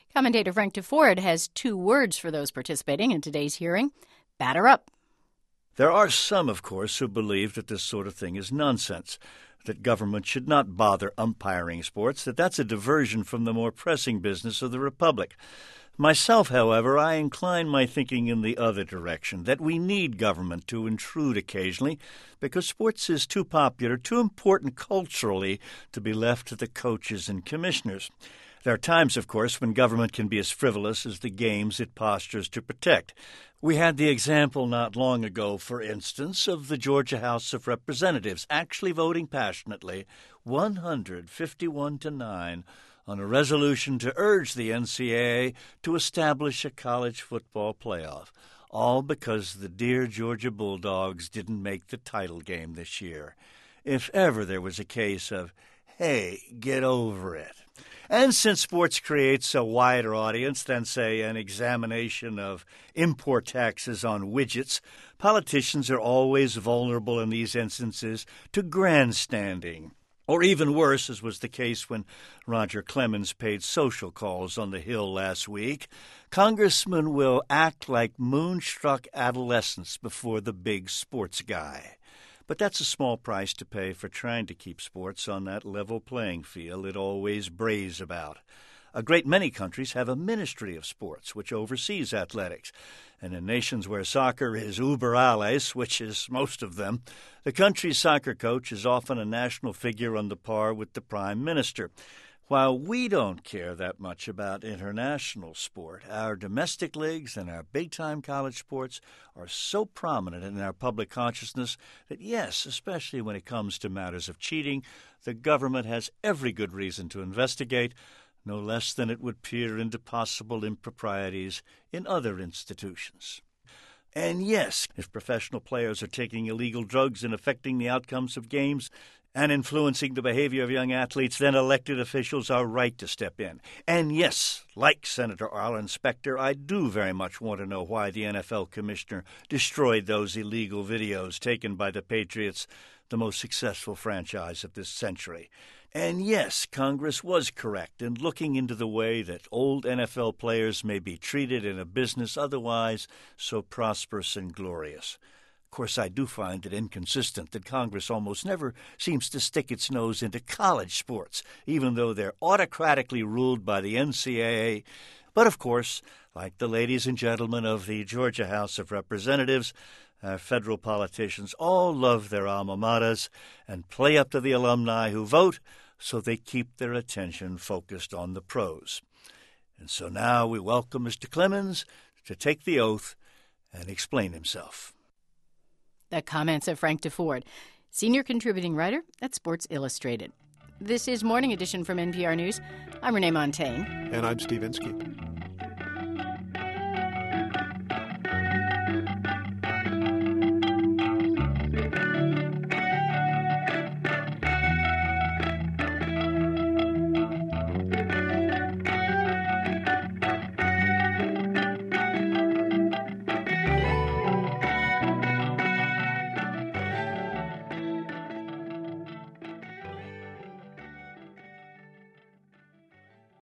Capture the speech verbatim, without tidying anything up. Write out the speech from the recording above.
Commentator Frank DeFord has two words for those participating in today's hearing. Batter up. There are some, of course, who believe that this sort of thing is nonsense, that government should not bother umpiring sports, that that's a diversion from the more pressing business of the republic. Myself, however, I incline my thinking in the other direction, that we need government to intrude occasionally because sports is too popular, too important culturally to be left to the coaches and commissioners. There are times, of course, when government can be as frivolous as the games it postures to protect. We had the example not long ago, for instance, of the Georgia House of Representatives actually voting passionately, one hundred fifty-one to nine, on a resolution to urge the N C double A to establish a college football playoff, all because the dear Georgia Bulldogs didn't make the title game this year. If ever there was a case of, hey, get over it. And since sports creates a wider audience than, say, an examination of import taxes on widgets, politicians are always vulnerable in these instances to grandstanding. Or even worse, as was the case when Roger Clemens paid social calls on the Hill last week, congressmen will act like moonstruck adolescents before the big sports guy. But that's a small price to pay for trying to keep sports on that level playing field it always brays about. A great many countries have a ministry of sports which oversees athletics, and in nations where soccer is uber alles, which is most of them, the country's soccer coach is often a national figure on the par with the prime minister. While we don't care that much about international sport, our domestic leagues and our big-time college sports are so prominent in our public consciousness that, yes, especially when it comes to matters of cheating, the government has every good reason to investigate, no less than it would peer into possible improprieties in other institutions. And yes, if professional players are taking illegal drugs and affecting the outcomes of games and influencing the behavior of young athletes, then elected officials are right to step in. And yes, like Senator Arlen Specter, I do very much want to know why the N F L commissioner destroyed those illegal videos taken by the Patriots, the most successful franchise of this century. And yes, Congress was correct in looking into the way that old N F L players may be treated in a business otherwise so prosperous and glorious. Of course, I do find it inconsistent that Congress almost never seems to stick its nose into college sports, even though they're autocratically ruled by the N C double A. But of course, like the ladies and gentlemen of the Georgia House of Representatives, our federal politicians all love their alma maters and play up to the alumni who vote, so they keep their attention focused on the pros. And so now we welcome Mister Clemens to take the oath and explain himself. The comments of Frank DeFord, senior contributing writer at Sports Illustrated. This is Morning Edition from N P R News. I'm Renee Montaigne. And I'm Steve Inskeep.